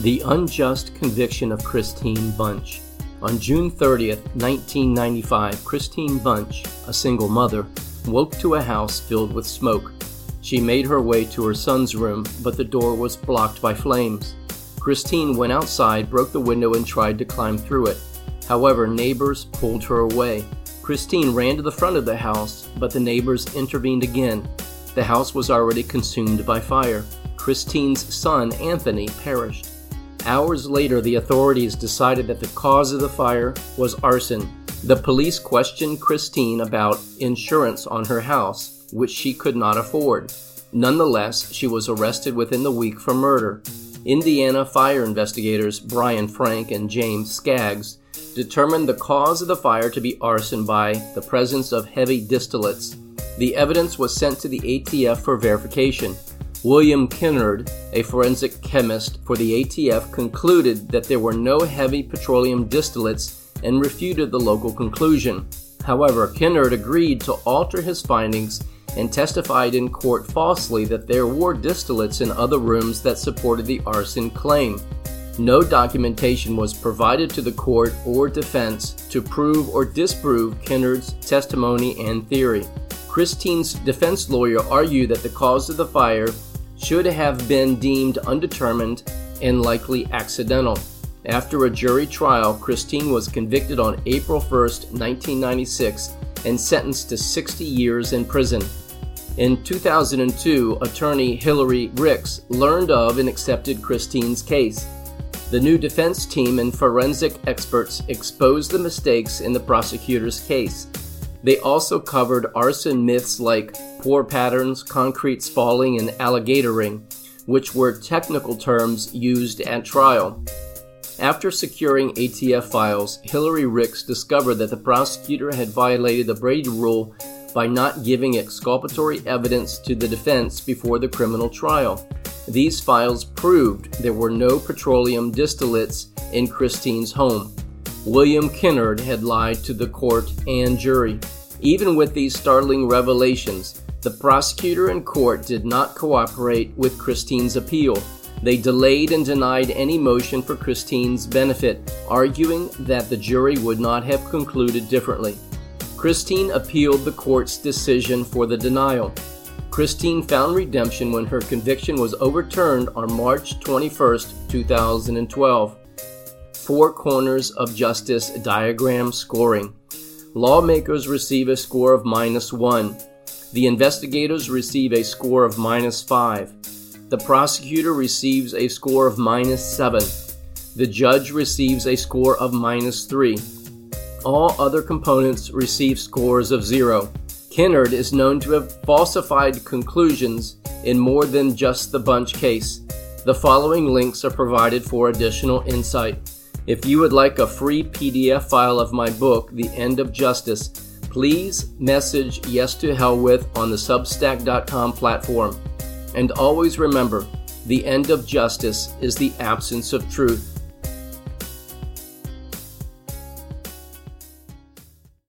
The unjust conviction of Christine Bunch. On June 30th, 1995, Christine Bunch, a single mother, woke to a house filled with smoke. She made her way to her son's room, but the door was blocked by flames. Christine went outside, broke the window, and tried to climb through it. However, neighbors pulled her away. Christine ran to the front of the house, but the neighbors intervened again. The house was already consumed by fire. Christine's son, Anthony, perished. Hours later, the authorities decided that the cause of the fire was arson. The police questioned Christine about insurance on her house, which she could not afford. Nonetheless, she was arrested within the week for murder. Indiana fire investigators Brian Frank and James Skaggs determined the cause of the fire to be arson by the presence of heavy distillates. The evidence was sent to the ATF for verification. William Kinnard, a forensic chemist for the ATF, concluded that there were no heavy petroleum distillates and refuted the local conclusion. However, Kinnard agreed to alter his findings and testified in court falsely that there were distillates in other rooms that supported the arson claim. No documentation was provided to the court or defense to prove or disprove Kinnard's testimony and theory. Christine's defense lawyer argued that the cause of the fire should have been deemed undetermined and likely accidental. After a jury trial, Christine was convicted on April 1, 1996, and sentenced to 60 years in prison. In 2002, attorney Hillary Ricks learned of and accepted Christine's case. The new defense team and forensic experts exposed the mistakes in the prosecutor's case. They also covered arson myths like pour patterns, concrete spalling, and alligatoring, which were technical terms used at trial. After securing ATF files, Hillary Ricks discovered that the prosecutor had violated the Brady Rule by not giving exculpatory evidence to the defense before the criminal trial. These files proved there were no petroleum distillates in Christine's home. William Kinnard had lied to the court and jury. Even with these startling revelations, the prosecutor and court did not cooperate with Christine's appeal. They delayed and denied any motion for Christine's benefit, arguing that the jury would not have concluded differently. Christine appealed the court's decision for the denial. Christine found redemption when her conviction was overturned on March 21, 2012. Four corners of justice diagram scoring. Lawmakers receive a score of -1. The investigators receive a score of -5. The prosecutor receives a score of -7. The judge receives a score of -3. All other components receive scores of 0. Kinnard is known to have falsified conclusions in more than just the Bunch case. The following links are provided for additional insight. If you would like a free PDF file of my book, The End of Justice, please message Yes to Hell With on the Substack.com platform. And always remember, the end of justice is the absence of truth.